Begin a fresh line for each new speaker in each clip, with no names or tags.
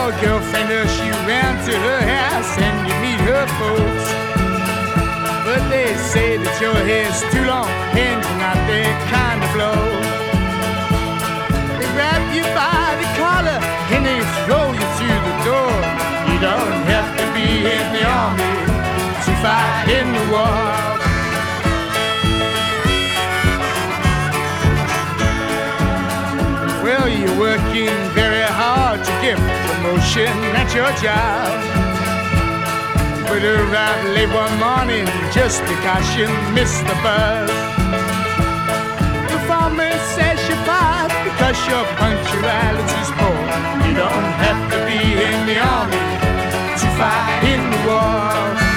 your girlfriend, she ran to her house and you meet her folks. But they say that your hair's too long and you're not their kind of blow. They grab you by the collar and they throw you through the door. You don't have to be in the army to fight in the war. Well, you're working very hard to get promotion at your job, but arrive late one morning just because you missed the bus. The foreman says you're fired because your punctuality's poor. You don't have to be in the army to fight in the war.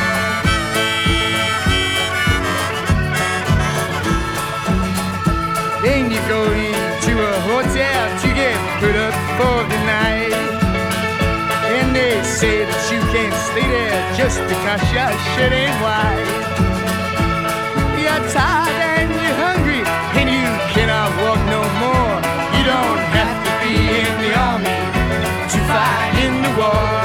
Then you go into a hotel to get put up for the night, and they say that you can't stay there just because your shirt ain't white. You're tired and you're hungry and you cannot walk no more. You don't have to be in the army to fight in the war.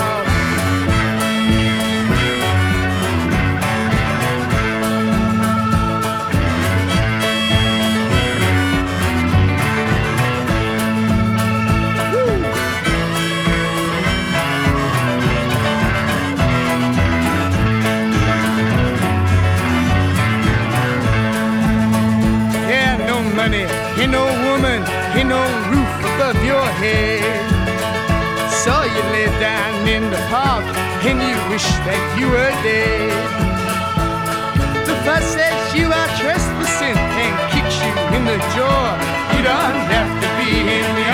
Ain't no woman, ain't no roof above your head. So you lay down in the park and you wish that you were dead. The fuss says you are trespassing and kicks you in the jaw. You don't have to be in the